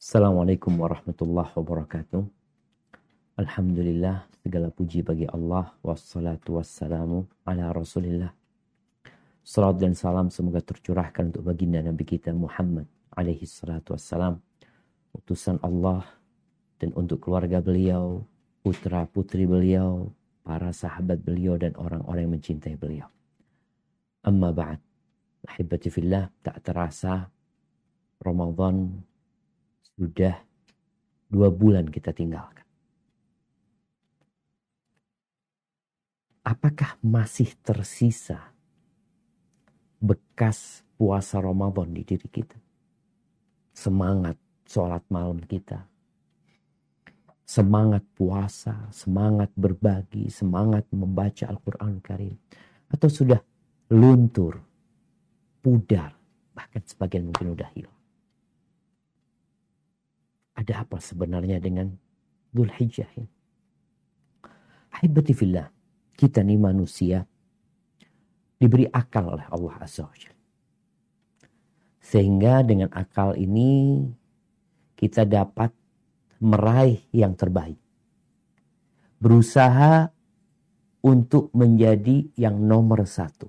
Assalamualaikum warahmatullahi wabarakatuh. Alhamdulillah, segala puji bagi Allah, wassalatu wassalamu ala rasulillah. Salat dan salam semoga tercurahkan untuk baginda Nabi kita Muhammad alaihi salatu wassalam, utusan Allah, dan untuk keluarga beliau, putra putri beliau, para sahabat beliau, dan orang-orang yang mencintai beliau. Amma ba'd, ahibati fillah, tak terasa Ramadan sudah 2 bulan kita tinggalkan. Apakah masih tersisa bekas puasa Ramadan di diri kita? Semangat sholat malam kita, semangat puasa, semangat berbagi, semangat membaca Al-Quran Karim. Atau sudah luntur, pudar, bahkan sebagian mungkin udah hilang. Ada apa sebenarnya dengan Dzulhijjah ini? Ahibati fillah, kita nih manusia diberi akal oleh Allah Azza wa Jalla. Sehingga dengan akal ini kita dapat meraih yang terbaik. Berusaha untuk menjadi yang nomor 1.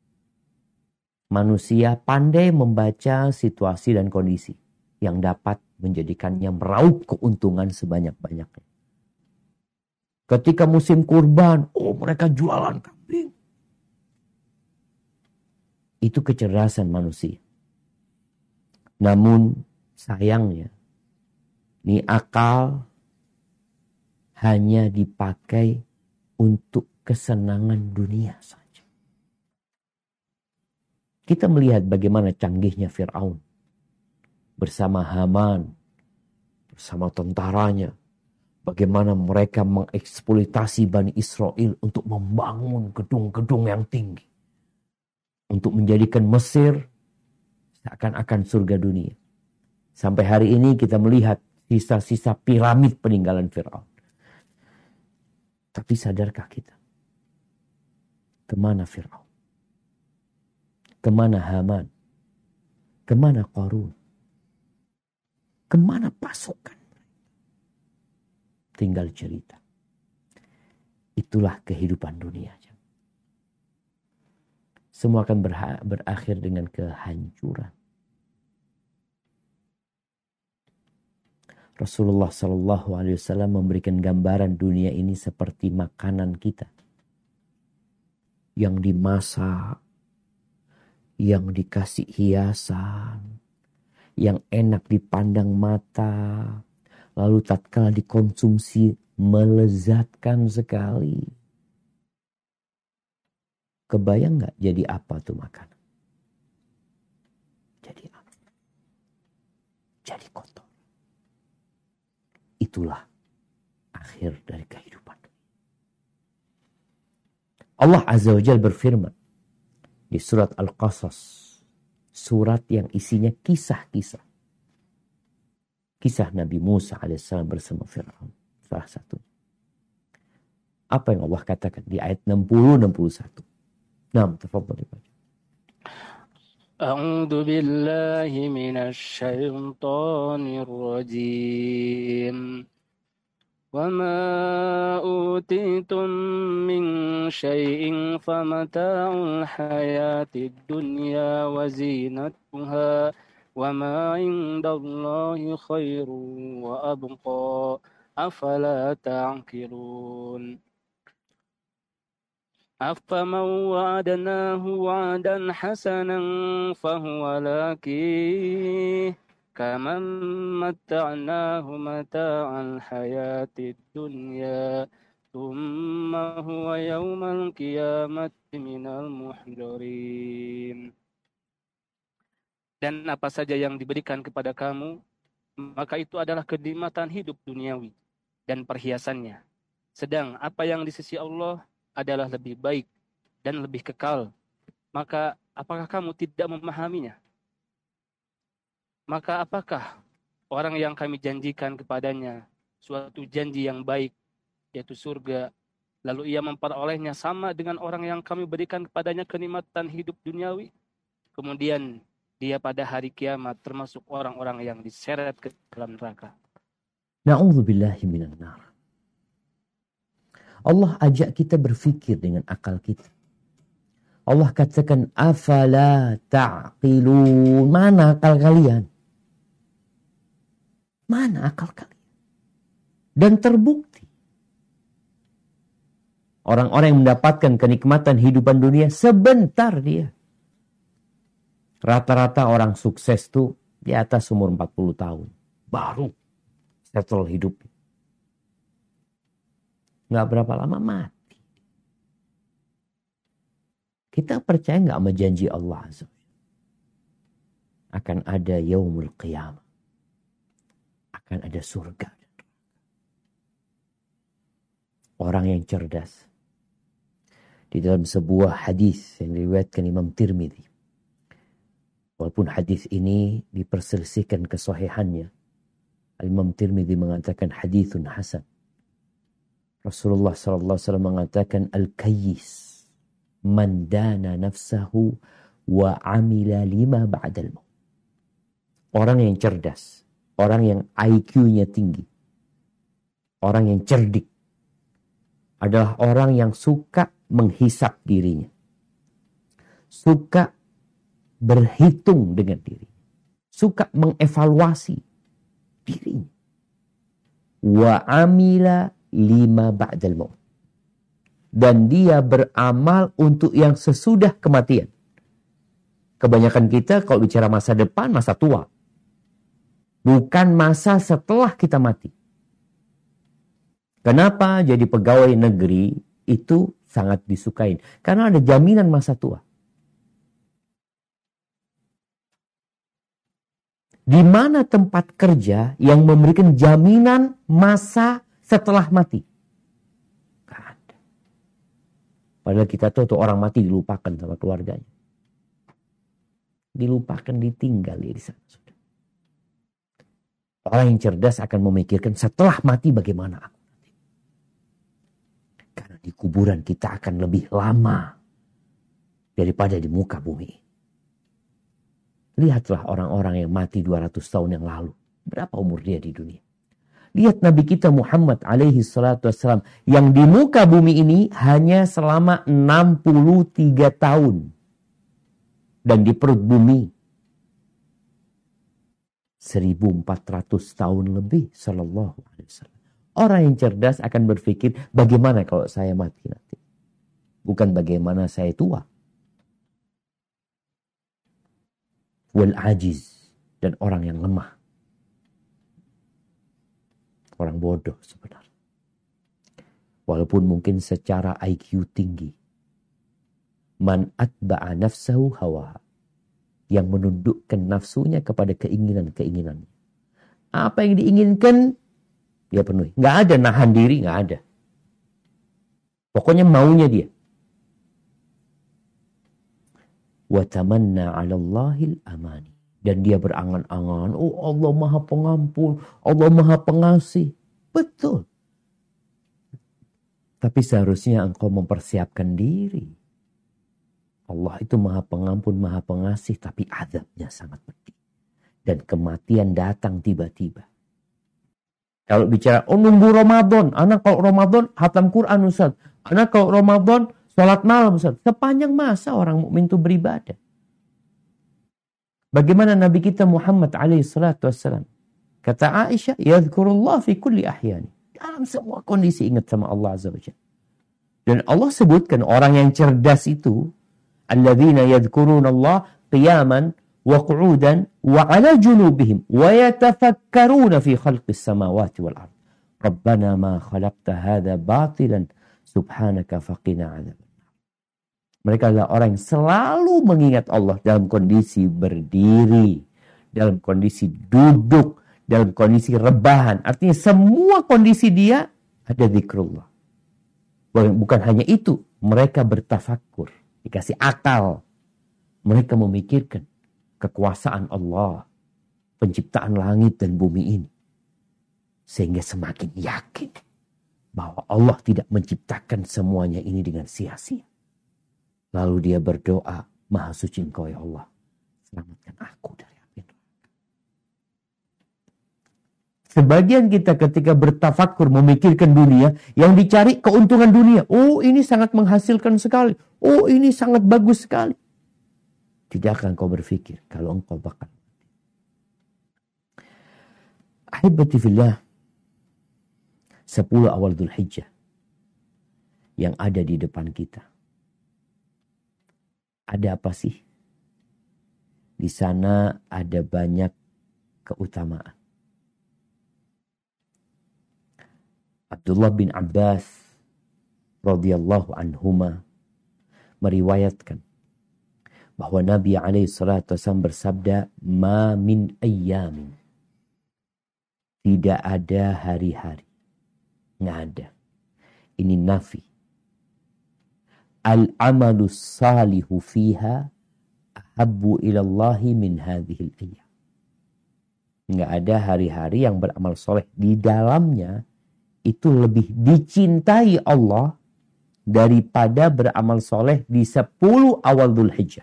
Manusia pandai membaca situasi dan kondisi yang dapat menjadikannya meraup keuntungan sebanyak-banyaknya. Ketika musim kurban, mereka jualan kambing. Itu kecerdasan manusia. Namun sayangnya, ini akal hanya dipakai untuk kesenangan dunia saja. Kita melihat bagaimana canggihnya Fir'aun bersama Haman, bersama tentaranya. Bagaimana mereka mengeksploitasi Bani Israel untuk membangun gedung-gedung yang tinggi. Untuk menjadikan Mesir seakan-akan surga dunia. Sampai hari ini kita melihat sisa-sisa piramid peninggalan Fir'aun. Tapi sadarkah kita? Kemana Fir'aun? Kemana Haman? Kemana Qarun? Kemana pasukan? Tinggal cerita. Itulah kehidupan dunia. Semua akan berakhir dengan kehancuran. Rasulullah SAW memberikan gambaran dunia ini seperti makanan kita. Yang dimasak, yang dikasih hiasan, yang enak dipandang mata, lalu tatkala dikonsumsi melezatkan sekali. Kebayang gak jadi apa tuh makanan? Jadi apa? Jadi kotor. Itulah akhir dari kehidupan. Allah Azza wa Jalla berfirman di surat Al-Qasas, surat yang isinya kisah-kisah. Kisah Nabi Musa alaihissalam bersama Fir'aun. Salah satu. Apa yang Allah katakan di ayat 60-61. Nah, tafadhal dibaca. A'udzu billahi minasy syaithanir rajim. Wa ma utitum min syai'in famata'ul hayatid dunya wa zinatuha. وَمَا عِندَ اللَّهِ خَيْرٌ وَأَبْقَى أَفَلَا تَعْقِلُونَ أَفَمَنْ وَعَدْنَاهُ وَعْدًا حَسَنًا فَهُوَ لاقيه كَمَنْ مَتَّعْنَاهُ مَتَاعَ الْحَيَاةِ الدُّنْيَا ثُمَّ هُوَ يَوْمَ الْقِيَامَةِ مِنَ الْمُحْضَرِينَ. Dan apa saja yang diberikan kepada kamu, maka itu adalah kenikmatan hidup duniawi dan perhiasannya. Sedang apa yang di sisi Allah adalah lebih baik dan lebih kekal. Maka apakah kamu tidak memahaminya? Maka apakah orang yang kami janjikan kepadanya suatu janji yang baik, yaitu surga, lalu ia memperolehnya sama dengan orang yang kami berikan kepadanya kenikmatan hidup duniawi? Kemudian dia pada hari kiamat termasuk orang-orang yang diseret ke dalam neraka. Na'udzubillahi minan nar. Allah ajak kita berfikir dengan akal kita. Allah katakan, afala ta'qilun. Mana akal kalian? Mana akal kalian? Dan terbukti. Orang-orang yang mendapatkan kenikmatan hidupan dunia sebentar dia. Rata-rata orang sukses tuh di atas umur 40 tahun. Baru settle hidup. Nggak berapa lama mati. Kita percaya nggak sama janji Allah Azza? Akan ada yaumul qiyamah. Akan ada surga. Orang yang cerdas. Di dalam sebuah hadis yang diriwayatkan Imam Tirmidzi. Walaupun hadis ini diperselisihkan kesahihannya. Imam Tirmidzi mengatakan hadithun hasan. Rasulullah SAW mengatakan al-kayyis man dana nafsahu wa amila lima ba'dal maut. Orang yang cerdas, orang yang IQ-nya tinggi, orang yang cerdik adalah orang yang suka menghisap dirinya. Suka berhitung dengan diri. Suka mengevaluasi dirinya. Wa amila lima ba'dal maut. Dan dia beramal untuk yang sesudah kematian. Kebanyakan kita kalau bicara masa depan, masa tua. Bukan masa setelah kita mati. Kenapa jadi pegawai negeri itu sangat disukain? Karena ada jaminan masa tua. Di mana tempat kerja yang memberikan jaminan masa setelah mati? Gak ada. Padahal kita tahu tuh orang mati dilupakan sama keluarganya. Dilupakan, ditinggal di sana. Orang yang cerdas akan memikirkan setelah mati bagaimana aku nanti. Karena di kuburan kita akan lebih lama daripada di muka bumi. Lihatlah orang-orang yang mati 200 tahun yang lalu. Berapa umur dia di dunia? Lihat Nabi kita Muhammad alaihi salatu wassalam. Yang di muka bumi ini hanya selama 63 tahun. Dan di perut bumi 1400 tahun lebih sallallahu alaihi wasallam. Orang yang cerdas akan berpikir bagaimana kalau saya mati nanti. Bukan bagaimana saya tua. Wal ajiz, dan orang yang lemah. Orang bodoh sebenarnya. Walaupun mungkin secara IQ tinggi. Man atba'a nafsahu hawaha. Yang menundukkan nafsunya kepada keinginan-keinginannya. Apa yang diinginkan, dia penuhi. Nggak ada nahan diri, nggak ada. Pokoknya maunya dia. Wa tamanna 'alallahil amani. Dan dia berangan-angan, oh Allah Maha Pengampun, Allah Maha Pengasih. Betul. Tapi seharusnya engkau mempersiapkan diri. Allah itu Maha Pengampun, Maha Pengasih, tapi azabnya sangat pedih. Dan kematian datang tiba-tiba. Kalau bicara, oh nunggu Ramadan. Anak kalau Ramadan hatam Quran Ustaz. Anak kalau Ramadan salat malam Ustaz. Sepanjang masa orang mukmin itu beribadah. Bagaimana Nabi kita Muhammad alaihi salatu wassalam. Kata Aisyah, yadhkurullah fi kulli ahyani. Dalam semua kondisi ingat sama Allah Azza wa Jalla. Dan Allah sebutkan orang yang cerdas itu, alladzina yadhkuruna Allah qiyaman wa qu'udan wa 'ala junubihim wa yatafakkaruna fi khalqis samawati wal ard. Rabbana ma khalaqta hadza batilan subhanaka faqina 'adzaban. Mereka adalah orang yang selalu mengingat Allah dalam kondisi berdiri, dalam kondisi duduk, dalam kondisi rebahan. Artinya semua kondisi dia ada zikrullah. Bukan hanya itu, mereka bertafakkur, dikasih akal. Mereka memikirkan kekuasaan Allah, penciptaan langit dan bumi ini. Sehingga semakin yakin bahwa Allah tidak menciptakan semuanya ini dengan sia-sia. Lalu dia berdoa, Maha Suci Engkau ya Allah. Selamatkan aku dari api neraka. Sebagian kita ketika bertafakur memikirkan dunia, yang dicari keuntungan dunia. Oh, ini sangat menghasilkan sekali. Oh, ini sangat bagus sekali. Tidak akan kau berpikir kalau engkau bakal. Ahibati fillah, 10 awal Dzulhijjah yang ada di depan kita. Ada apa sih? Di sana ada banyak keutamaan. Abdullah bin Abbas radhiyallahu anhuma meriwayatkan bahwa Nabi SAW bersabda, "Ma min ayyamin." Tidak ada hari-hari. Nggak ada. Ini nafi. Al-amalu salihu fiha ahabbu ilallahi min hadhil ayyam. Nggak ada hari-hari yang beramal soleh di dalamnya itu lebih dicintai Allah daripada beramal soleh di 10 awal Dzulhijjah.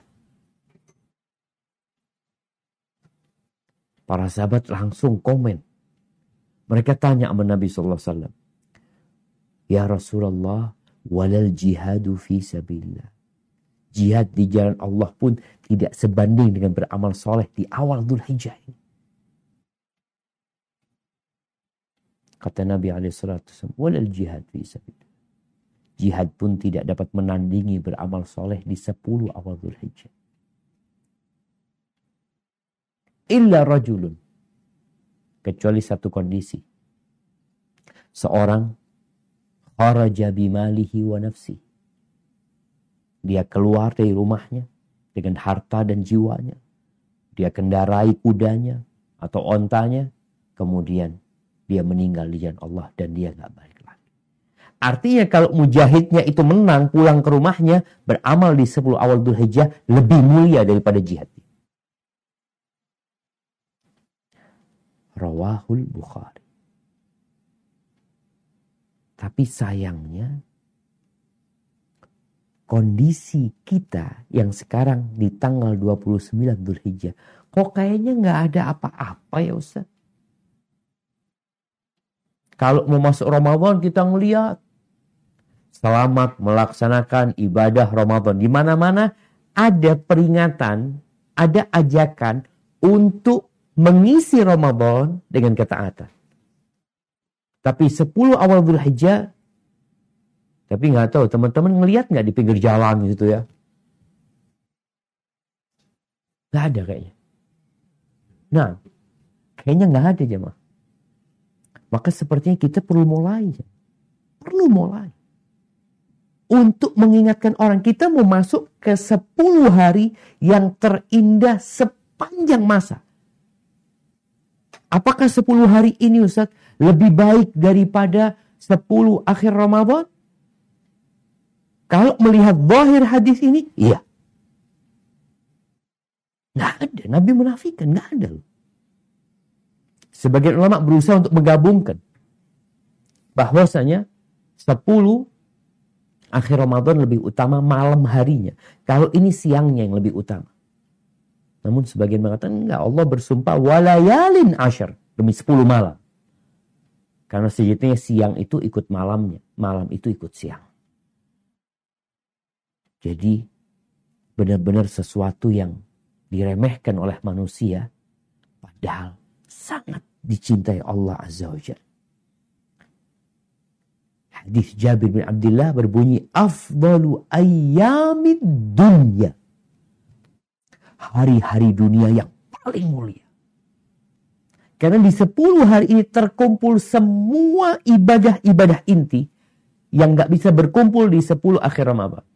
Para sahabat langsung komen. Mereka tanya sama Nabi SAW. Ya Rasulullah, walal jihadu fi sabilillah. Jihad di jalan Allah pun tidak sebanding dengan beramal soleh di awal Dzulhijjah ini. Kata Nabi SAW, walal jihad fi sabilillah. Jihad pun tidak dapat menandingi beramal soleh di 10 awal Dzulhijjah. Illa rajulun. Kecuali satu kondisi. Seorang kharaja bimalihi wa nafsi. Dia keluar dari rumahnya dengan harta dan jiwanya. Dia kendarai kudanya atau ontanya. Kemudian dia meninggal di jalan Allah dan dia gak balik lagi. Artinya kalau mujahidnya itu menang pulang ke rumahnya, beramal di 10 awal Dzulhijjah lebih mulia daripada jihad. Rawahul Bukhari. Tapi sayangnya kondisi kita yang sekarang di tanggal 29 Dzulhijjah kok kayaknya nggak ada apa-apa ya Ustaz. Kalau mau masuk Ramadan kita ngeliat selamat melaksanakan ibadah Ramadan. Di mana-mana ada peringatan, ada ajakan untuk mengisi Ramadan dengan ketaatan. Tapi 10 awal Dzulhijjah, tapi nggak tahu teman-teman ngelihat nggak di pinggir jalan gitu ya? Nggak ada kayaknya. Nah, kayaknya nggak ada jemaah. Maka sepertinya kita perlu mulai. Perlu mulai. Untuk mengingatkan orang, kita mau masuk ke 10 hari yang terindah sepanjang masa. Apakah 10 hari ini Ustaz lebih baik daripada 10 akhir Ramadan? Kalau melihat zahir hadis ini, iya. Nggak ada. Nabi menafikan. Nggak ada. Sebagian ulama berusaha untuk menggabungkan. Bahwasanya 10 akhir Ramadan lebih utama malam harinya. Kalau ini siangnya yang lebih utama. Namun sebagian mengatakan enggak, Allah bersumpah walayalin asyar, demi 10 malam. Karena sejatinya siang itu ikut malamnya, malam itu ikut siang. Jadi benar-benar sesuatu yang diremehkan oleh manusia, padahal sangat dicintai Allah Azza wa Jalla. Hadis Jabir bin Abdullah berbunyi, afdalu ayyamid dunya. Hari-hari dunia yang paling mulia. Karena di 10 hari ini terkumpul semua ibadah-ibadah inti yang gak bisa berkumpul di 10 akhir Ramadan.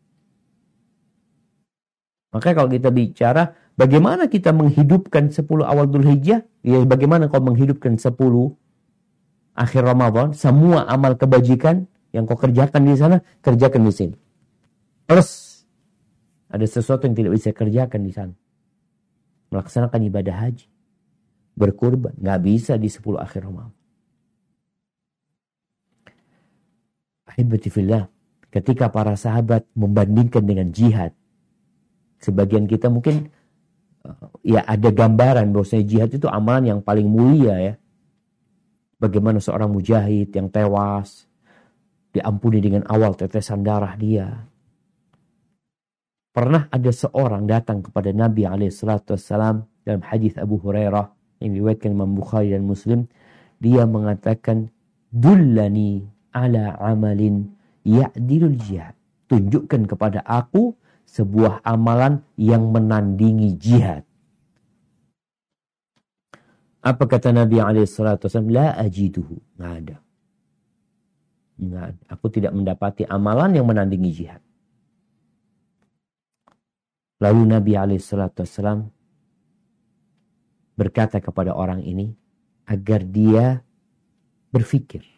Maka kalau kita bicara bagaimana kita menghidupkan 10 awal Dzulhijjah, ya bagaimana kau menghidupkan 10 akhir Ramadan, semua amal kebajikan yang kau kerjakan di sana, kerjakan di sini. Plus ada sesuatu yang tidak bisa kerjakan di sana. Melaksanakan ibadah haji. Berkurban. Nggak bisa di 10 akhir Ramadan. Ahibati fillah. Ketika para sahabat membandingkan dengan jihad. Sebagian kita mungkin ya ada gambaran bahwasanya jihad itu amalan yang paling mulia ya. Bagaimana seorang mujahid yang tewas diampuni dengan awal tetesan darah dia. Pernah ada seorang datang kepada Nabi SAW dalam hadis Abu Hurairah yang diriwayatkan Imam Bukhari dan Muslim. Dia mengatakan, dullani ala amalin ya'dilul jihad. Tunjukkan kepada aku sebuah amalan yang menandingi jihad. Apa kata Nabi SAW? La ajiduhu. Nggak ada. Aku tidak mendapati amalan yang menandingi jihad. Lalu Nabi SAW berkata kepada orang ini agar dia berpikir.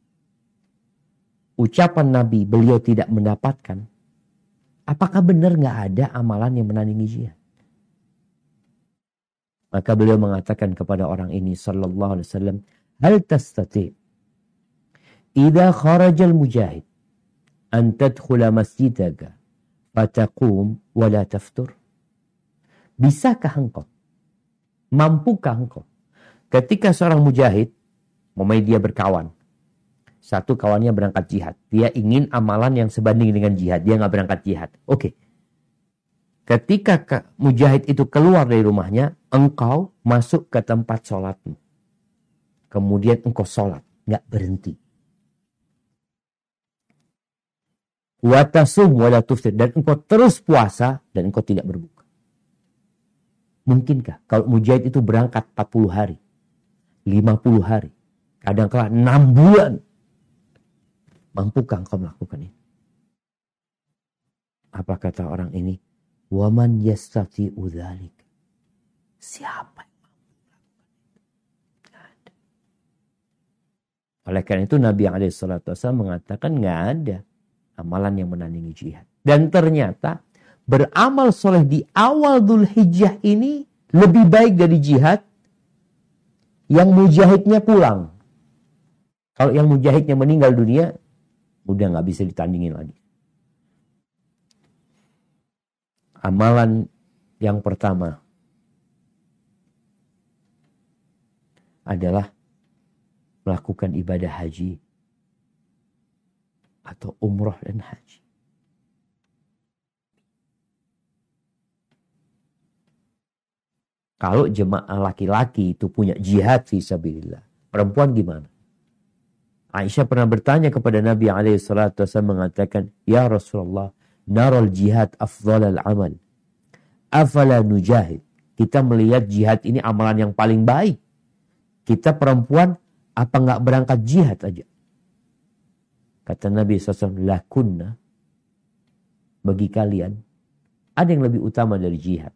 Ucapan Nabi, beliau tidak mendapatkan. Apakah benar nggak ada amalan yang menandingi jihad? Maka beliau mengatakan kepada orang ini sallallahu alaihi wasallam, hal tastati' idza kharajal mujahid an tadkhula masjidaka fataqum wa la taftur? Bisakah engkau? Mampukah engkau? Ketika seorang mujahid, dia berkawan. Satu kawannya berangkat jihad. Dia ingin amalan yang sebanding dengan jihad. Dia nggak berangkat jihad. Oke. Ketika mujahid itu keluar dari rumahnya, engkau masuk ke tempat sholatmu. Kemudian engkau sholat. Nggak berhenti. Watasum wala tuftir. Dan engkau terus puasa dan engkau tidak berbuka. Mungkinkah kalau mujahid itu berangkat 40 hari, 50 hari, kadang-kala 6 bulan, mampukah engkau melakukan ini? Apa kata orang ini? Waman yastati'u dzalik. Siapa yang mampu melakukan itu? Oleh karena itu Nabi SAW mengatakan nggak ada amalan yang menandingi jihad. Dan ternyata beramal soleh di awal Dzulhijjah ini lebih baik dari jihad yang mujahidnya pulang. Kalau yang mujahidnya meninggal dunia, udah nggak bisa ditandingin lagi. Amalan yang pertama adalah melakukan ibadah haji atau umroh dan haji. Kalau jemaah laki-laki itu punya jihad fi sabilillah, perempuan gimana? Aisyah pernah bertanya kepada Nabi SAW mengatakan, ya Rasulullah, naral jihad afdhalal amal. Afala nujahid. Kita melihat jihad ini amalan yang paling baik. Kita perempuan, apa nggak berangkat jihad aja? Kata Nabi SAW, lakunna, bagi kalian, ada yang lebih utama dari jihad.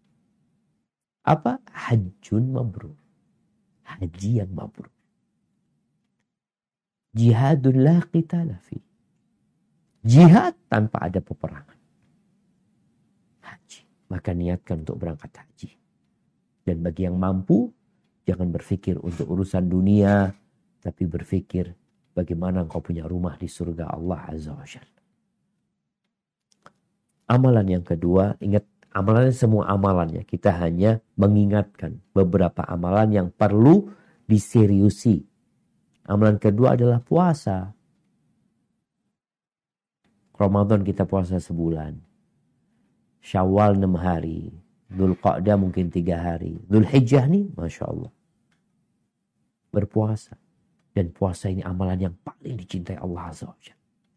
Apa? Hajjun mabrur. Haji yang mabrur. Jihadun la qitala fi. Jihad tanpa ada peperangan. Haji. Maka niatkan untuk berangkat haji. Dan bagi yang mampu, jangan berpikir untuk urusan dunia, tapi berpikir bagaimana engkau punya rumah di surga Allah Azza wa Jalla. Amalan yang kedua, ingat amalannya semua amalannya. Kita hanya mengingatkan beberapa amalan yang perlu diseriusi. Amalan kedua adalah puasa. Ramadan kita puasa sebulan. Syawal 6 hari. Dzulqa'dah mungkin 3 hari. Dzulhijjah nih, Masya Allah. Berpuasa. Dan puasa ini amalan yang paling dicintai Allah Azza wa Jalla.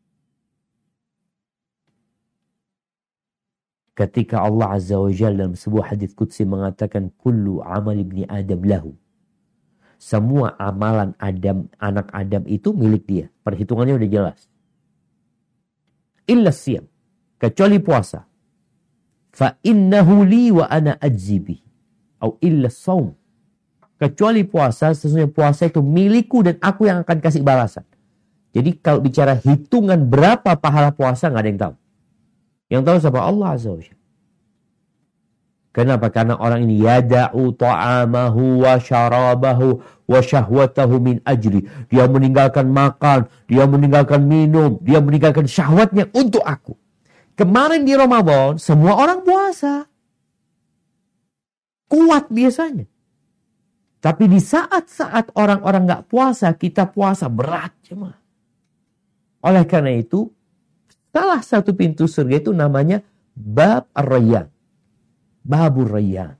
Ketika Allah Azza wa Jalla dalam sebuah hadits qudsi mengatakan kullu amal ibni Adam lahu. Semua amalan Adam, anak Adam itu milik dia. Perhitungannya udah jelas. Illa siyam, kecuali puasa. Fa innahu li wa ana ajzi bihi. Atau illa saum. Kecuali puasa, sesungguhnya puasa itu milikku dan aku yang akan kasih balasan. Jadi kalau bicara hitungan berapa pahala puasa, nggak ada yang tahu. Yang tahu siapa? Allah Azza wa Jalla. Kenapa? Karena orang ini yada'u ta'amahu wa syarabahu wa syahwatahu min ajri. Dia meninggalkan makan, dia meninggalkan minum, dia meninggalkan syahwatnya untuk aku. Kemarin di Ramadan, semua orang puasa. kuat biasanya. Tapi di saat-saat orang-orang nggak puasa, kita puasa berat jemaah. Oleh karena itu, salah satu pintu surga itu namanya Bab Ar-Rayyan. Babur Rayyan.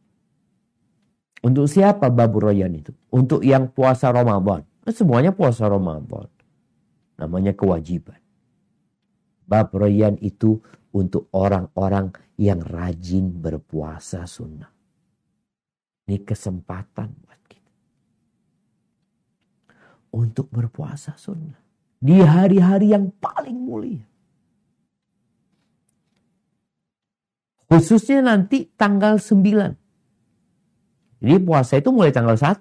Untuk siapa Babur Rayyan itu? Untuk yang puasa Ramadan. Semuanya puasa Ramadan. Namanya kewajiban. Bab Rayyan itu untuk orang-orang yang rajin berpuasa sunnah. Ini kesempatan buat kita. Untuk berpuasa sunnah. Di hari-hari yang paling mulia. Khususnya nanti tanggal 9. Jadi puasa itu mulai tanggal 1.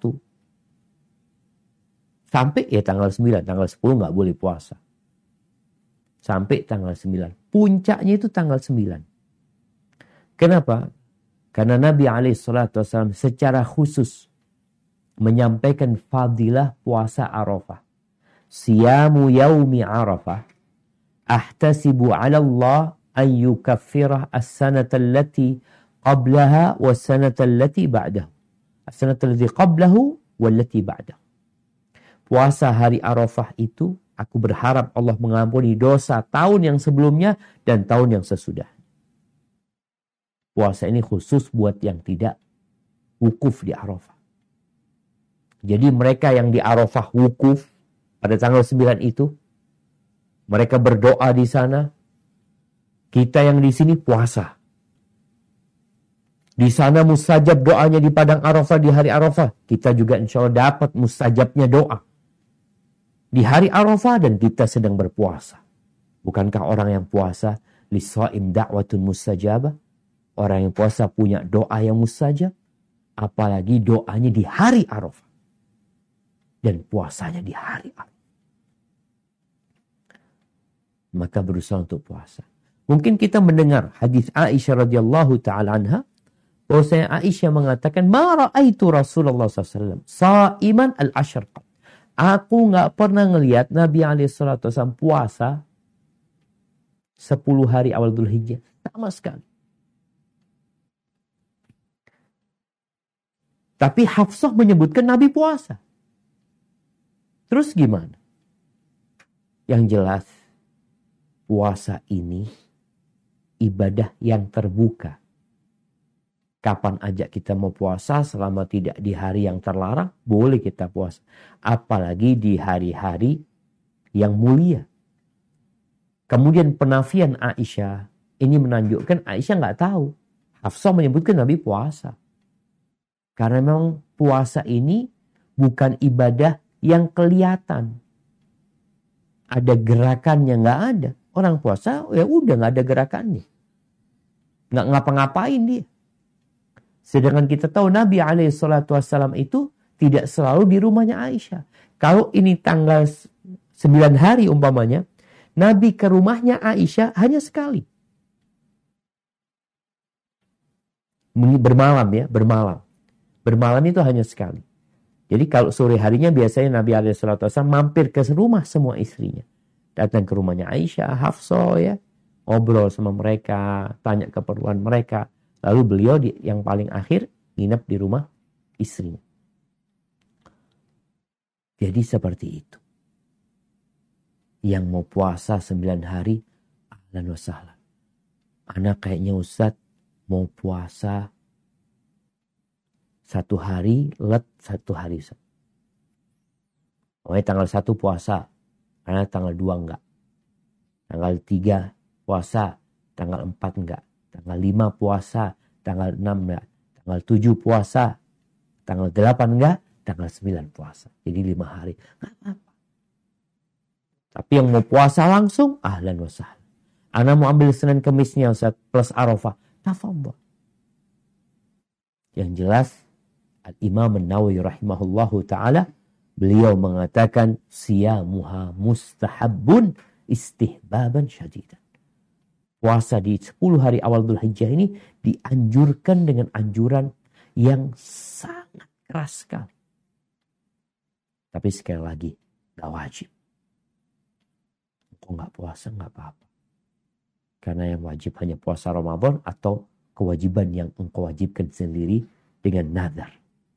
Sampai ya tanggal 9. Tanggal 10 nggak boleh puasa. Sampai tanggal 9. Puncaknya itu tanggal 9. Kenapa? Karena Nabi SAW secara khusus menyampaikan fadilah puasa Arafah. Siyamu yaumi Arafah. Ahtasibu ala Allah an yukaffirah as-sanata allati qablaha wa as-sanata allati ba'dahu. As-sanata allati qablahu wa allati ba'dahu. Puasa hari Arafah itu, aku berharap Allah mengampuni dosa tahun yang sebelumnya dan tahun yang sesudah. Puasa ini khusus buat yang tidak wukuf di Arafah. Jadi mereka yang di Arafah wukuf pada tanggal 9 itu, mereka berdoa di sana. Kita yang di sini puasa. Di sana mustajab doanya di padang Arafah di hari Arafah. Kita juga insya Allah dapat mustajabnya doa. Di hari Arafah dan kita sedang berpuasa. Bukankah orang yang puasa lisa'im da'watun mustajabah? Orang yang puasa punya doa yang mustajab. Apalagi doanya di hari Arafah. Dan puasanya di hari Arafah. Maka berusaha untuk puasa. Mungkin kita mendengar hadis Aisyah radhiyallahu taala anha, bahwasanya Aisyah mengatakan, "Ma ra'aitu Rasulullah SAW sha'iman al-ashr." Aku nggak pernah ngelihat Nabi SAW puasa 10 hari awal Dzulhijjah sama sekali. Tapi Hafsah menyebutkan Nabi puasa. Terus gimana? Yang jelas puasa ini ibadah yang terbuka. Kapan aja kita mau puasa selama tidak di hari yang terlarang, boleh kita puasa. Apalagi di hari-hari yang mulia. Kemudian penafian Aisyah, ini menunjukkan Aisyah nggak tahu. Hafsah menyebutkan Nabi puasa. Karena memang puasa ini bukan ibadah yang kelihatan. Ada gerakannya, nggak ada. Orang puasa ya udah nggak ada gerakannya. Nggak ngapa-ngapain dia. Sedangkan kita tahu Nabi SAW itu tidak selalu di rumahnya Aisyah. Kalau ini tanggal 9 hari umpamanya, Nabi ke rumahnya Aisyah hanya sekali. Bermalam ya, bermalam. Bermalam itu hanya sekali. Jadi kalau sore harinya biasanya Nabi SAW mampir ke rumah semua istrinya. Datang ke rumahnya Aisyah, Hafsah ya. Ngobrol sama mereka, tanya keperluan mereka. Lalu beliau yang paling akhir nginep di rumah istrinya. Jadi seperti itu. Yang mau puasa 9 hari, ahlan wa sahlan. Anak kayaknya Ustadz mau puasa 1 hari, let 1 hari. Oh, tanggal 1 puasa. Karena tanggal 2 enggak. Tanggal 3 puasa. Tanggal 4 enggak. Tanggal 5 puasa. Tanggal 6 enggak. Tanggal 7 puasa. Tanggal 8 enggak. Tanggal 9 puasa. Jadi 5 hari. Enggak apa-apa. Tapi yang mau puasa langsung, ahlan wa sahlan. Ana mau ambil Senin Kemisnya Ustaz plus Arafah. Tafadhol. Yang jelas, Al-Imam An-Nawawi rahimahullahu ta'ala, beliau mengatakan siyamuha mustahabbun istihbaban syadidan. Puasa di 10 hari awal Dzulhijjah ini dianjurkan dengan anjuran yang sangat keras sekali. Tapi sekali lagi, gak wajib. Kok gak puasa gak apa-apa. Karena yang wajib hanya puasa Ramadan atau kewajiban yang engkau wajibkan sendiri dengan nazar.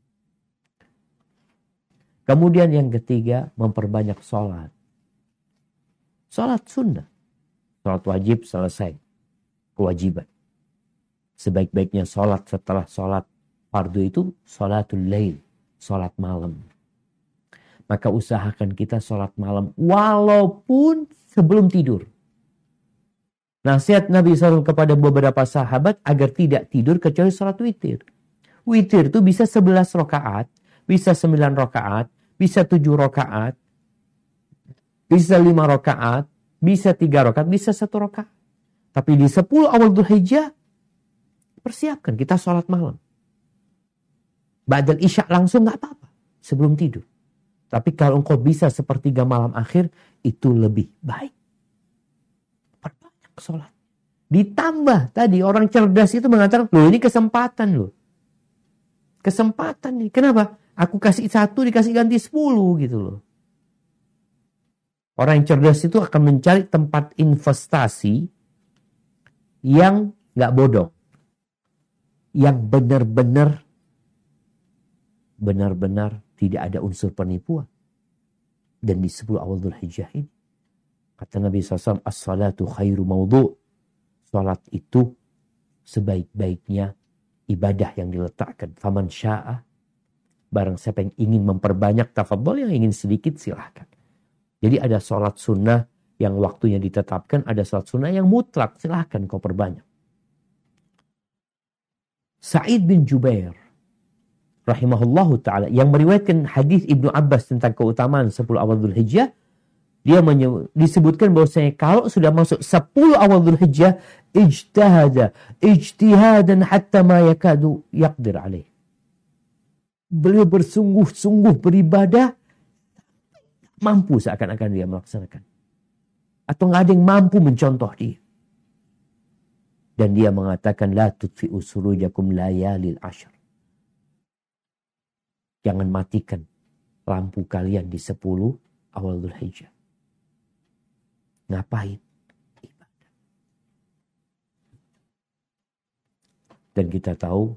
Kemudian yang ketiga, memperbanyak sholat. Sholat sunnah. Sholat wajib selesai. Kewajiban. Sebaik-baiknya sholat setelah sholat fardu itu sholatul lail. Sholat malam. Maka usahakan kita sholat malam walaupun sebelum tidur. Nasihat Nabi SAW kepada beberapa sahabat agar tidak tidur kecuali sholat witir. Witir itu bisa 11 rakaat, bisa 9 rakaat, bisa 7 rakaat, bisa 5 rakaat, bisa 3 rakaat, bisa 1 rakaat. Tapi di 10 awal Dzulhijjah, persiapkan kita sholat malam. Ba'dal isya langsung gak apa-apa, sebelum tidur. Tapi kalau engkau bisa sepertiga malam akhir, itu lebih baik. Perbanyak sholat. Ditambah tadi, orang cerdas itu mengatakan, loh ini kesempatan loh. Kesempatan nih, kenapa? Aku kasih 1, dikasih ganti 10 gitu loh. Orang yang cerdas itu akan mencari tempat investasi yang gak bodoh. Yang benar-benar tidak ada unsur penipuan. Dan di 10 awal Dzulhijjah ini, kata Nabi SAW, as-salatu khairu maudhu'. Salat itu sebaik-baiknya ibadah yang diletakkan. Faman sya'a, barang siapa yang ingin memperbanyak, tafadhol, yang ingin sedikit silahkan. Jadi ada salat sunnah yang waktunya ditetapkan, ada salat sunnah yang mutlak, silahkan kau perbanyak. Sa'id bin Jubair rahimahullahu ta'ala yang meriwayatkan hadis Ibnu Abbas tentang keutamaan 10 awal Dzulhijjah, dia disebutkan bahwasanya kalau sudah masuk 10 awal Dzulhijjah, ijtihadan hatta ma yakadu yaqdir alaih. Beliau bersungguh-sungguh beribadah, mampu seakan-akan dia melaksanakan. Atau nggak ada yang mampu mencontoh dia. Dan dia mengatakan, la tutfi'u surujakum layalil ashr. Jangan matikan lampu kalian di 10 awal Dzulhijjah. Ngapain? Ibadah. Dan kita tahu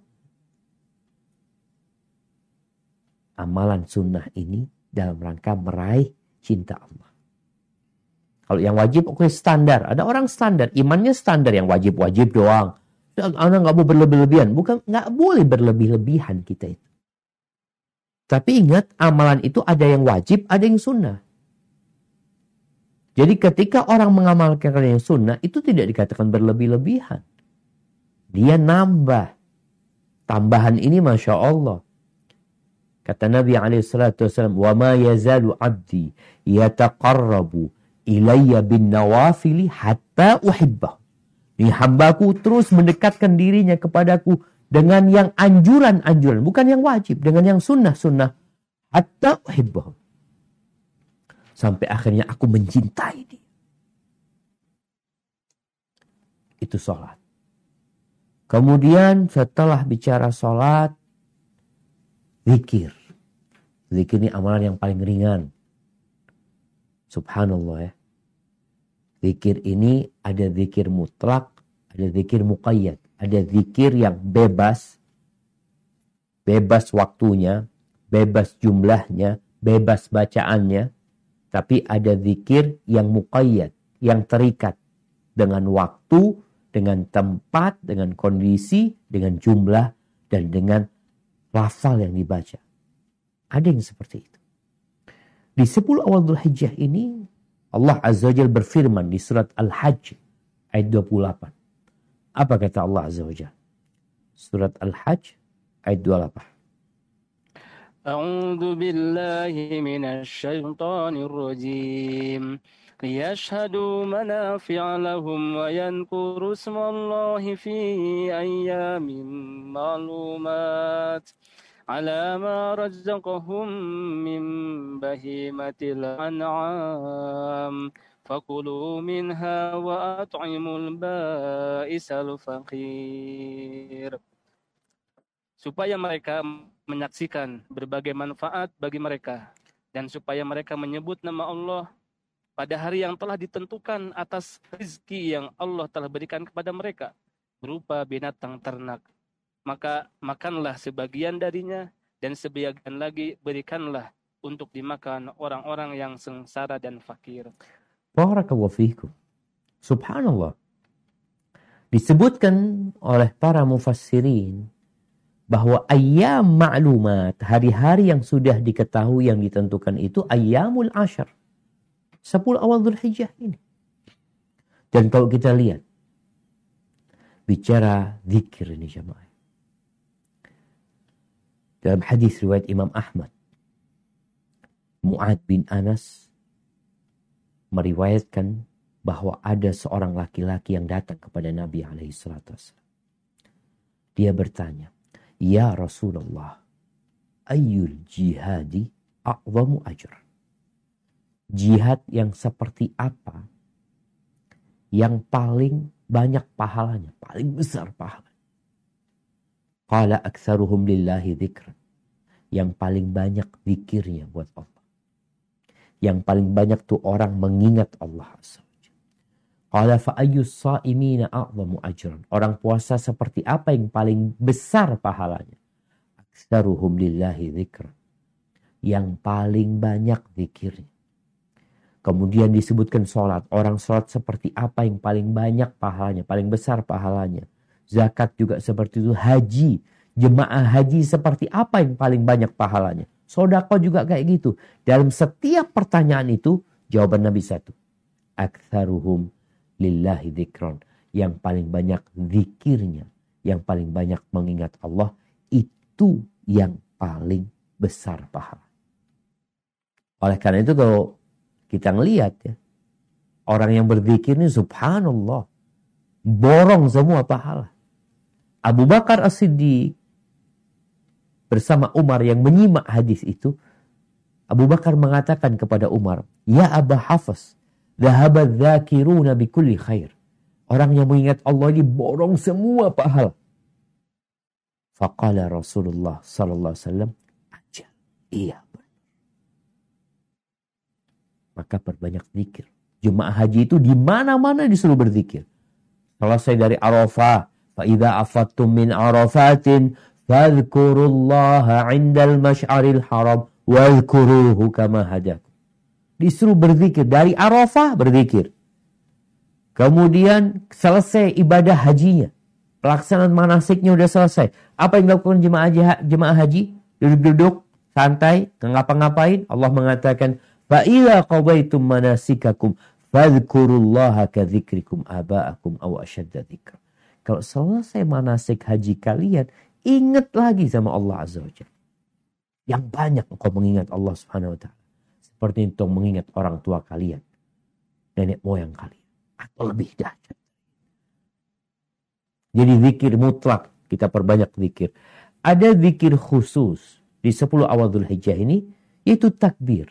amalan sunnah ini dalam rangka meraih cinta Allah. Kalau yang wajib, oke, standar. Ada orang standar, imannya standar, yang wajib-wajib doang. Anak nggak mau berlebih-lebihan. Bukan, nggak boleh berlebih-lebihan kita itu. Tapi ingat, amalan itu ada yang wajib, ada yang sunnah. Jadi ketika orang mengamalkan yang sunnah, itu tidak dikatakan berlebih-lebihan. Dia nambah. Tambahan ini Masya Allah. Kata Nabi SAW, وَمَا يَزَالُ عَبْدِي يَتَقَرَّبُ إِلَيَّ بِالنَّوَافِلِ حَتَّى أُحِبَّهُ. Ini hambaku terus mendekatkan dirinya kepadaku dengan yang anjuran-anjuran. Bukan yang wajib. Dengan yang sunnah-sunnah. Hatta uhibbahu. Sampai akhirnya aku mencintai dia. Itu sholat. Kemudian setelah bicara sholat, zikir. Zikir ini amalan yang paling ringan. Subhanallah ya. Zikir ini ada zikir mutlak, ada zikir muqayyad. Ada zikir yang bebas. Bebas waktunya, bebas jumlahnya, bebas bacaannya. Tapi ada zikir yang muqayyad, yang terikat dengan waktu, dengan tempat, dengan kondisi, dengan jumlah, dan dengan lafal yang dibaca. Ada yang seperti itu. Di 10 awal Dzulhijjah ini, Allah Azza wa Jalla berfirman di surat Al-Hajj ayat 28. Apa kata Allah Azza wa Jalla? Surat Al-Hajj ayat 28. A'udzu billahi minasy syaithanir rajim. Liyashhadu manafi'a lahum wa yadhkuru ismallahi fi ayyamin ma'lumat. على ما رزقهم من بهيمة الأنعام فكلوا منها وأطعموا البائس الفقير. Supaya mereka menyaksikan berbagai manfaat bagi mereka dan supaya mereka menyebut nama Allah pada hari yang telah ditentukan atas rezeki yang Allah telah berikan kepada mereka berupa binatang ternak. maka makanlah sebagian darinya, dan sebagian lagi berikanlah untuk dimakan orang-orang yang sengsara dan fakir. Barakallahu fiikum. Subhanallah. Disebutkan oleh para mufassirin bahwa ayyam ma'lumat, hari-hari yang sudah diketahui, yang ditentukan itu ayyamul ashar, 10 awal Dzulhijjah ini. Dan kalau kita lihat, bicara zikir ini jamaah, dalam hadis riwayat Imam Ahmad, Mu'ad bin Anas meriwayatkan bahwa ada seorang laki-laki yang datang kepada Nabi SAW. Dia bertanya, "Ya Rasulullah, ayyul jihadi a'zamu ajr?" Jihad yang seperti apa yang paling banyak pahalanya, paling besar pahalanya? Qala aktsaruhum lillahi dzikran. Yang paling banyak zikirnya buat Allah. Yang paling banyak tuh orang mengingat Allah. Qala fa ayyus shaimina a'zamu ajran. Orang puasa seperti apa yang paling besar pahalanya? Aktsaruhum lillahi dzikran. Yang paling banyak zikirnya. Kemudian disebutkan sholat. Orang sholat seperti apa yang paling banyak pahalanya, paling besar pahalanya. Zakat juga seperti itu. Haji, jemaah haji seperti apa yang paling banyak pahalanya. Sedekah juga kayak gitu. Dalam setiap pertanyaan itu, jawaban Nabi satu. Aktsaruhum lillahi dzikran. Yang paling banyak zikirnya, yang paling banyak mengingat Allah, itu yang paling besar pahala. Oleh karena itu kalau kita ngelihat ya, orang yang berzikir ini subhanallah, borong semua pahala. Abu Bakar As-Siddiq bersama Umar yang menyimak hadis itu, Abu Bakar mengatakan kepada Umar, "Ya Aba Hafs, dhahaba dzakiruna bikulli khair." Orang yang mengingat Allah ini borong semua pahala. Faqala Rasulullah sallallahu alaihi wasallam, "Ajal." Iya. Maka perbanyak zikir. Jemaah haji itu di mana-mana disuruh berzikir. Selesai dari Arafah, fa idza afattum min Arafatin fadhkurullaha 'indal masy'aril haram wadhkuruhu kama hadakum. Disuruh berzikir dari Arafah, berzikir. Kemudian selesai ibadah hajinya, pelaksanaan manasiknya udah selesai. Apa yang dilakukan jemaah haji? Duduk-duduk, santai, nggak ngapa-ngapain. Allah mengatakan, "Fa'ila qadaitum manasikakum fadhkurullaha kadzikrikum aba'akum aw ashadda dzikra." Kalau selesai manasik haji kalian, ingat lagi sama Allah Azza wa Jalla. Yang banyak engkau mengingat Allah Subhanahu wa taala. Seperti itu mengingat orang tua kalian, nenek moyang kalian, atau lebih dahsyat. Jadi zikir mutlak, kita perbanyak zikir. Ada zikir khusus di 10 awal Dzulhijjah ini, yaitu takbir.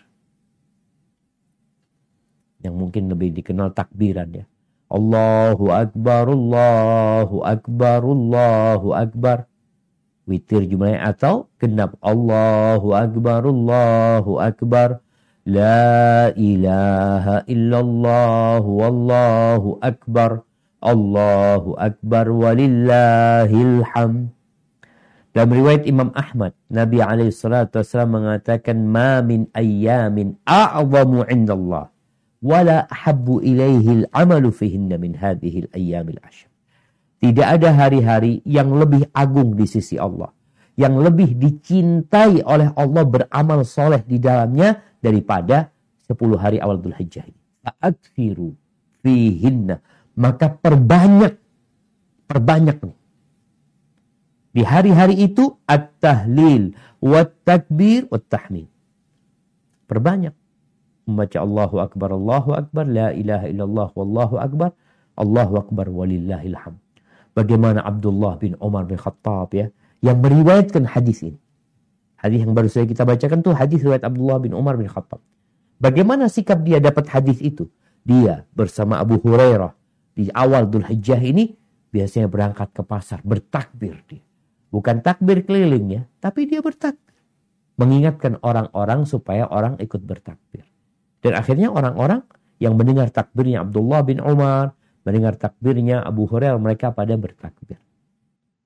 Yang mungkin lebih dikenal takbiran ya. Allahu Akbar, Allahu Akbar, Allahu Akbar. Witir jumlahnya atau genap. Allahu Akbar, Allahu Akbar. La ilaha illallah, wallahu akbar. Allahu Akbar, walillahil hamd. Dalam riwayat Imam Ahmad, Nabi SAW mengatakan, "Ma min ayyamin a'zamu indallah. Wala ahabbu ilaihil amalu fihinna min hadhil ayyamil ashr." Tidak ada hari-hari yang lebih agung di sisi Allah, yang lebih dicintai oleh Allah beramal soleh di dalamnya daripada 10 hari awal Dzulhijjah ini. Fa'akthiru fihinna, maka perbanyak nih. Di hari-hari itu at-tahlil, wat-takbir, wat-tahmid. Perbanyak. Membaca Allahu Akbar, la ilaha illallah, wallahu akbar, Allahu Akbar, walillahil hamd. Bagaimana Abdullah bin Umar bin Khattab ya, yang meriwayatkan hadis ini. Hadis yang baru saja kita bacakan tuh hadis riwayat Abdullah bin Umar bin Khattab. Bagaimana sikap dia dapat hadis itu? Dia bersama Abu Hurairah di awal Dzulhijjah ini biasanya berangkat ke pasar, bertakbir dia. Bukan takbir keliling ya, tapi dia bertakbir. Mengingatkan orang-orang supaya orang ikut bertakbir. Dan akhirnya orang-orang yang mendengar takbirnya Abdullah bin Umar, mendengar takbirnya Abu Hurairah, mereka pada bertakbir.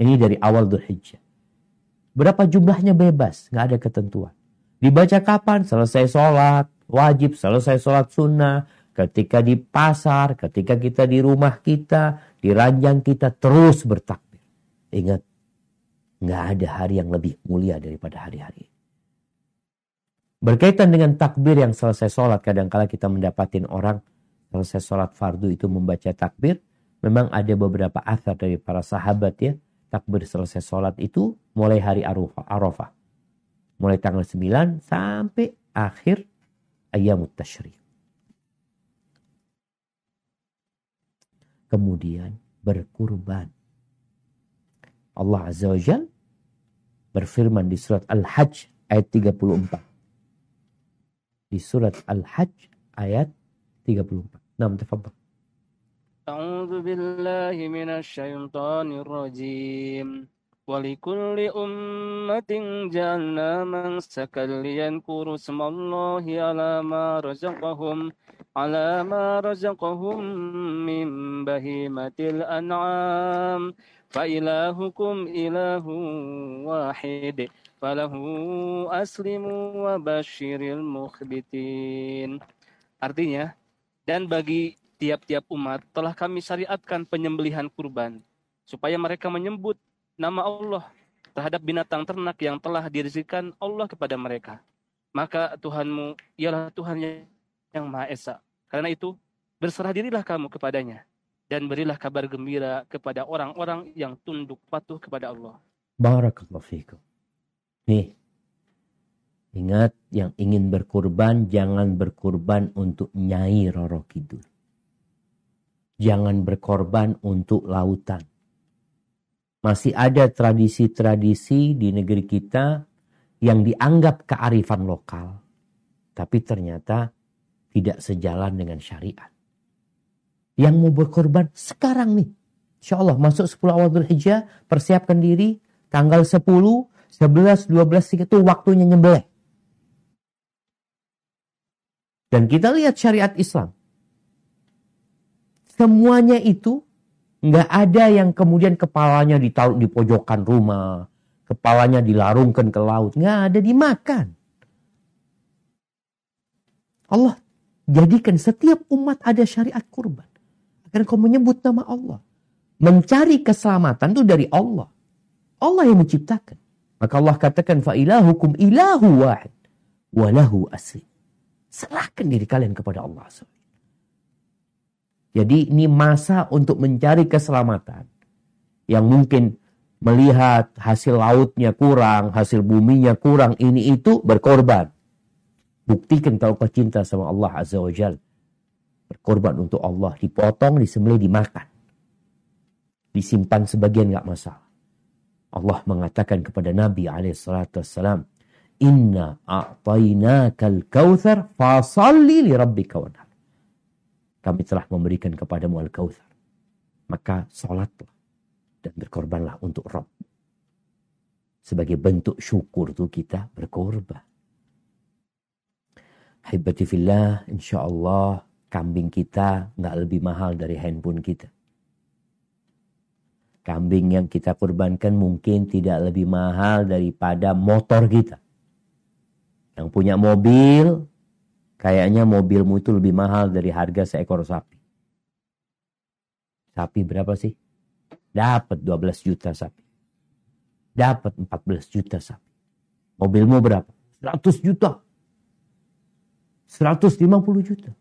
Ini dari awal Dzulhijjah. Berapa jumlahnya bebas, nggak ada ketentuan. Dibaca kapan? Selesai sholat wajib, selesai sholat sunnah, ketika di pasar, ketika kita di rumah kita, di ranjang kita, terus bertakbir. Ingat, nggak ada hari yang lebih mulia daripada hari-hari. Berkaitan dengan takbir yang selesai sholat, kadang-kala kita mendapatin orang selesai sholat fardu itu membaca takbir. Memang ada beberapa athar dari para sahabat ya, takbir selesai sholat itu mulai hari Arafah. Mulai tanggal 9 sampai akhir Ayyamut Tasyrik. Kemudian berkurban. Allah Azza wa Jalla berfirman di surat Al-Hajj ayat 34. Di surat Al-Hajj ayat 34. Nah, tafadhal. A'udzu billahi minasy syaithanir rajim. وَلِكُلِّ أُمَّةٍ جَعَلْنَا مَنسَكًا لِيَذْكُرُوا اسْمَ اللَّهِ عَلَى مَا رَزَقَهُم مِّن بَهِيمَةِ الْأَنْعَامِ فَإِلَٰهُكُمْ إِلَٰهٌ وَاحِدٌ فَلَهُ أَسْلِمُوا وَبَشِّرِ الْمُخْبِتِينَ. Artinya, dan bagi tiap-tiap umat telah kami syariatkan penyembelihan kurban supaya mereka menyebut nama Allah terhadap binatang ternak yang telah dirizkikan Allah kepada mereka. Maka Tuhanmu ialah Tuhan yang Maha Esa. Karena itu, berserah dirilah kamu kepadanya. Dan berilah kabar gembira kepada orang-orang yang tunduk patuh kepada Allah. Barakallahu fiikum. Nih, ingat yang ingin berkurban, jangan berkurban untuk Nyai Roro Kidul. Jangan berkorban untuk lautan. Masih ada tradisi-tradisi di negeri kita yang dianggap kearifan lokal. Tapi ternyata tidak sejalan dengan syariat. Yang mau berkorban sekarang nih. Insya Allah masuk 10 awal Dzulhijjah, persiapkan diri. Tanggal 10, 11, 12 itu waktunya nyembelih. Dan kita lihat syariat Islam. Semuanya itu nggak ada yang kemudian kepalanya ditaruh di pojokan rumah. Kepalanya dilarungkan ke laut. Nggak ada, dimakan. Allah jadikan setiap umat ada syariat kurban. Agar kau menyebut nama Allah. Mencari keselamatan itu dari Allah. Allah yang menciptakan. Maka Allah katakan, فَإِلَهُكُمْ إِلَهُ وَاحِدٌ وَلَهُ أَسْلِمُوا. Serahkan diri kalian kepada Allah. Jadi ini masa untuk mencari keselamatan. Yang mungkin melihat hasil lautnya kurang, hasil buminya kurang, ini itu berkorban. Buktikan kalau kau cinta sama Allah Azza wa Jalla. Berkorban untuk Allah, dipotong, disembelih, dimakan. Disimpan sebagian gak masalah. Allah mengatakan kepada Nabi SAW, Inna a'tainakal kautsar fasalli li rabbika wanhar. Kami telah memberikan kepadamu al-kautsar. Maka sholatlah dan berkorbanlah untuk Rabb. Sebagai bentuk syukur itu kita berkorban. Hibati fillah, insyaallah kambing kita nggak lebih mahal dari handphone kita. Kambing yang kita kurbankan mungkin tidak lebih mahal daripada motor kita. Yang punya mobil, kayaknya mobilmu itu lebih mahal dari harga seekor sapi. Sapi berapa sih? Dapat 12 juta sapi. Dapat 14 juta sapi. Mobilmu berapa? 100 juta. 150 juta.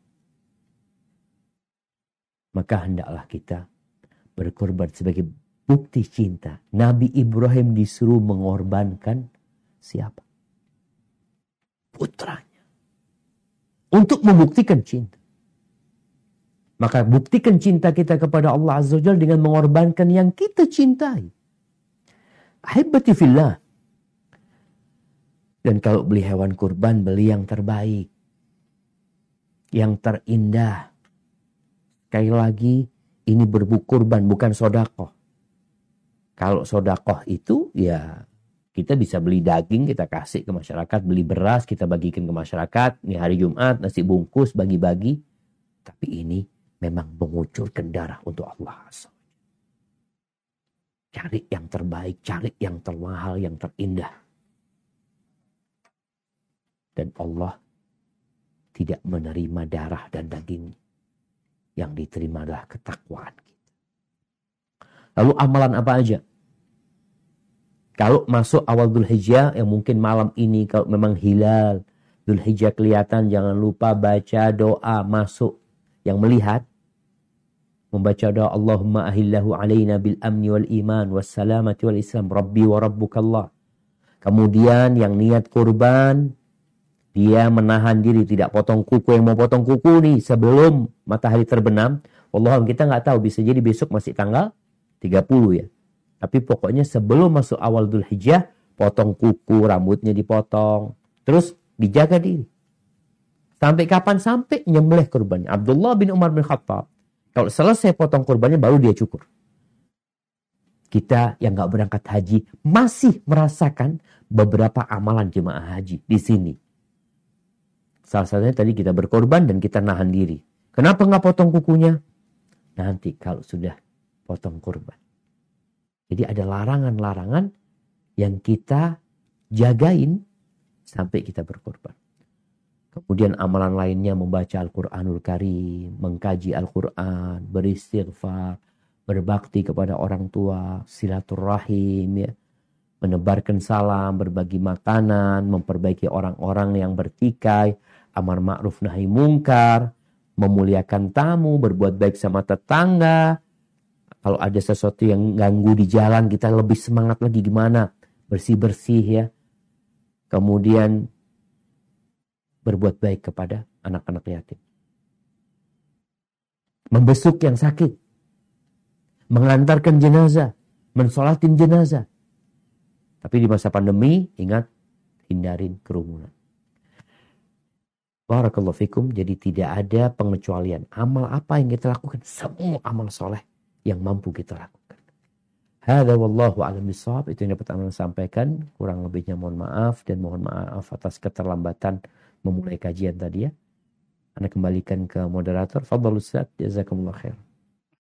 Maka hendaklah kita berkorban sebagai bukti cinta. Nabi Ibrahim disuruh mengorbankan siapa? Putranya. Untuk membuktikan cinta. Maka buktikan cinta kita kepada Allah Azza wa Jalla dengan mengorbankan yang kita cintai. Ahibati fillah. Dan kalau beli hewan kurban, beli yang terbaik. Yang terindah. Sekali lagi, ini berkurban bukan sodakoh. Kalau sodakoh itu ya kita bisa beli daging, kita kasih ke masyarakat. Beli beras, kita bagikan ke masyarakat. Ini hari Jumat, nasi bungkus, bagi-bagi. Tapi ini memang mengucurkan darah untuk Allah. Cari yang terbaik, cari yang termahal, yang terindah. Dan Allah tidak menerima darah dan daging. Yang diterima adalah ketakwaan kita. Lalu amalan apa aja? Kalau masuk awal Dzulhijjah, yang mungkin malam ini kalau memang hilal Dzulhijjah kelihatan, jangan lupa baca doa masuk. Yang melihat membaca doa Allahumma ahillahu alaina bil amni wal iman was salamati wal islam rabbi wa rabbukallah. Kemudian yang niat kurban, dia menahan diri tidak potong kuku. Yang mau potong kuku nih sebelum matahari terbenam, wallahualam kita nggak tahu, bisa jadi besok masih tanggal 30 ya. Tapi pokoknya sebelum masuk awal Dzulhijjah, potong kuku, rambutnya dipotong. Terus dijaga diri. Sampai kapan? Sampai nyembelih kurbannya. Abdullah bin Umar bin Khattab, kalau selesai potong kurbannya baru dia cukur. Kita yang nggak berangkat haji masih merasakan beberapa amalan jemaah haji di sini. Salah satunya tadi kita berkorban dan kita nahan diri. Kenapa nggak potong kukunya? Nanti kalau sudah potong kurban. Jadi ada larangan-larangan yang kita jagain sampai kita berkorban. Kemudian amalan lainnya membaca Al-Quranul Karim, mengkaji Al-Quran, beristighfar, berbakti kepada orang tua, silaturahim, ya, menebarkan salam, berbagi makanan, memperbaiki orang-orang yang bertikai, amar ma'ruf nahi mungkar, memuliakan tamu, berbuat baik sama tetangga. Kalau ada sesuatu yang ganggu di jalan, kita lebih semangat lagi gimana? Bersih-bersih ya. Kemudian berbuat baik kepada anak-anak yatim. Membesuk yang sakit. Mengantarkan jenazah. Mensolatin jenazah. Tapi di masa pandemi, ingat, hindarin kerumunan. Barakallahu fikum. Jadi tidak ada pengecualian. Amal apa yang kita lakukan? Semua amal soleh yang mampu kita lakukan. Hadza wallahu a'lam bishawab. Itu yang dapat Anda sampaikan. Kurang lebihnya mohon maaf. Dan mohon maaf atas keterlambatan memulai kajian tadi ya. Anda kembalikan ke moderator. Fadhal Ustaz. Jazakumullah khair.